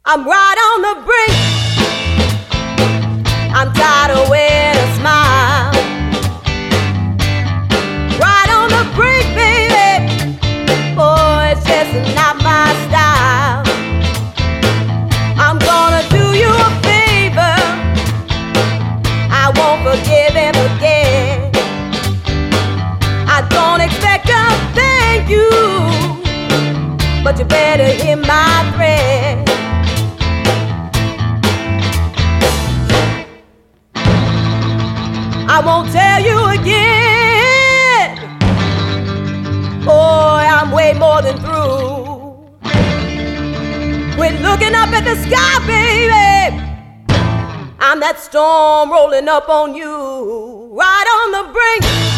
I'm right on the brink. I'm tired of wearing a smile. Right on the brink, baby. Boy, it's just not my style. I'm gonna do you a favor. I won't forgive and forget. I don't expect a thank you, but you better hear my threat. I won't tell you again. Boy, I'm way more than through. Quit looking up at the sky, baby. I'm that storm rolling up on you. Right on the brink.